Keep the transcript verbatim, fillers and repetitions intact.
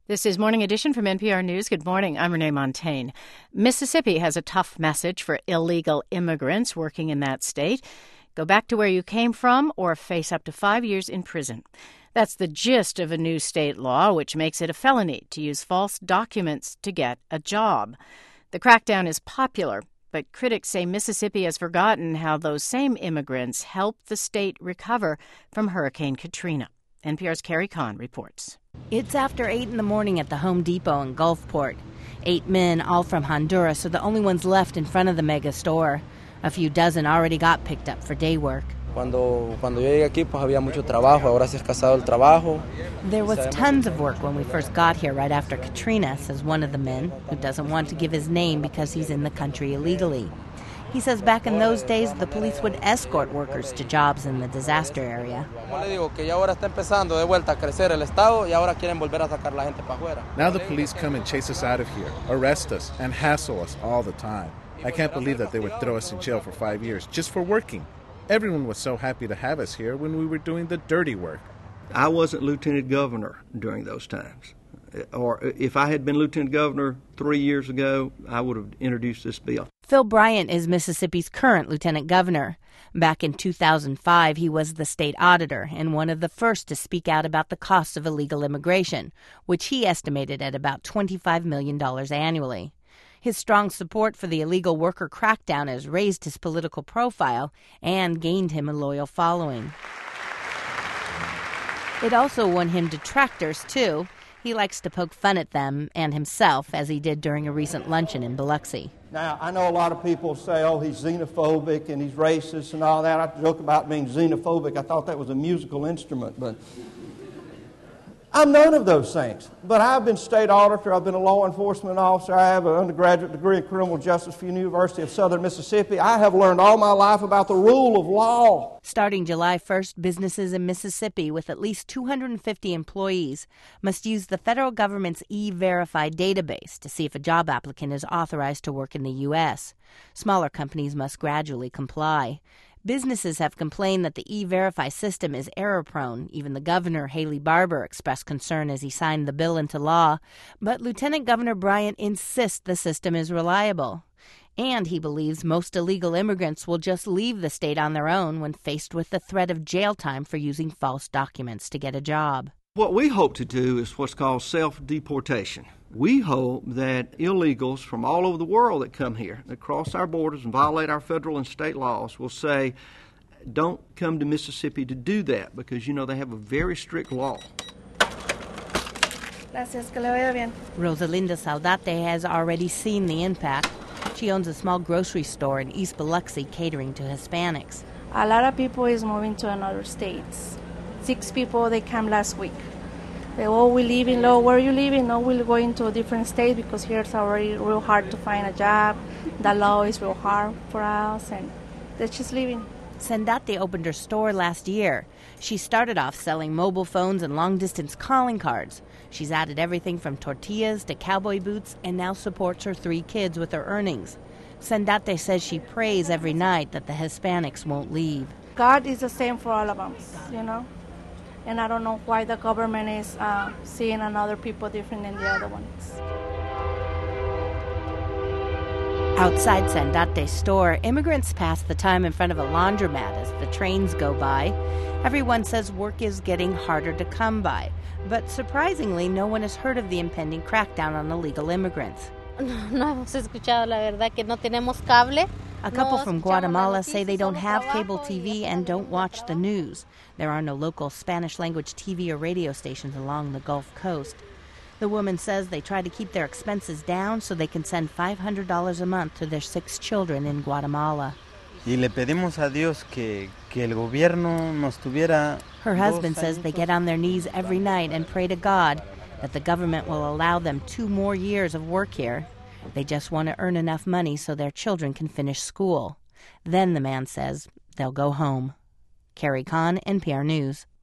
This is Morning Edition from N P R News. Good morning. I'm Renee Montaigne. Mississippi has a tough message for illegal immigrants working in that state. Go back to where you came from or face up to five years in prison. That's the gist of a new state law, which makes it a felony to use false documents to get a job. The crackdown is popular, but critics say Mississippi has forgotten how those same immigrants helped the state recover from Hurricane Katrina. N P R's Carrie Kahn reports. It's after eight in the morning at the Home Depot in Gulfport. Eight men, all from Honduras, are the only ones left in front of the mega store. A few dozen already got picked up for day work. Cuando, cuando yo llegué aquí, pues había mucho trabajo. Ahora se ha escasado el trabajo. There was tons of work when we first got here right after Katrina, says one of the men, who doesn't want to give his name because he's in the country illegally. He says back in those days, the police would escort workers to jobs in the disaster area. Now the police come and chase us out of here, arrest us, and hassle us all the time. I can't believe that they would throw us in jail for five years just for working. Everyone was so happy to have us here when we were doing the dirty work. I wasn't lieutenant governor during those times. Or if I had been lieutenant governor three years ago, I would have introduced this bill. Phil Bryant is Mississippi's current lieutenant governor. Back in two thousand five, he was the state auditor and one of the first to speak out about the costs of illegal immigration, which he estimated at about twenty-five million dollars annually. His strong support for the illegal worker crackdown has raised his political profile and gained him a loyal following. It also won him detractors, too. He likes to poke fun at them and himself, as he did during a recent luncheon in Biloxi. Now, I know a lot of people say, oh, he's xenophobic and he's racist and all that. I joke about being xenophobic. I thought that was a musical instrument, but I'm none of those things. But I've been state auditor. I've been a law enforcement officer. I have an undergraduate degree in criminal justice from the University of Southern Mississippi. I have learned all my life about the rule of law. Starting July first, businesses in Mississippi with at least two hundred fifty employees must use the federal government's E-Verify database to see if a job applicant is authorized to work in the U S. Smaller companies must gradually comply. Businesses have complained that the E-Verify system is error-prone. Even the governor, Haley Barbour, expressed concern as he signed the bill into law. But Lieutenant Governor Bryant insists the system is reliable. And he believes most illegal immigrants will just leave the state on their own when faced with the threat of jail time for using false documents to get a job. What we hope to do is what's called self-deportation. We hope that illegals from all over the world that come here, that cross our borders and violate our federal and state laws, will say, don't come to Mississippi to do that, because, you know, they have a very strict law. Gracias, que le vaya bien. Rosalinda Saldate has already seen the impact. She owns a small grocery store in East Biloxi catering to Hispanics. A lot of people is moving to another states. Six people, they came last week. They, oh, we live in low. Where are you living? No, we're going to a different state because here it's already real hard to find a job. The law is real hard for us, and they're just leaving. Sandate opened her store last year. She started off selling mobile phones and long-distance calling cards. She's added everything from tortillas to cowboy boots and now supports her three kids with her earnings. Sandate says she prays every night that the Hispanics won't leave. God is the same for all of us, you know? And I don't know why the government is uh, seeing another people different than the other ones. Outside Sandate's store, immigrants pass the time in front of a laundromat as the trains go by. Everyone says work is getting harder to come by. But surprisingly, no one has heard of the impending crackdown on illegal immigrants. No hemos escuchado, la verdad, que no tenemos cable. A couple from Guatemala say they don't have cable T V and don't watch the news. There are no local Spanish-language T V or radio stations along the Gulf Coast. The woman says they try to keep their expenses down so they can send five hundred dollars a month to their six children in Guatemala. Y le pedimos a Dios que, que el gobierno nos tuviera. Her husband says they get on their knees every night and pray to God that the government will allow them two more years of work here. They just want to earn enough money so their children can finish school. Then, the man says, they'll go home. Carrie Kahn, N P R News.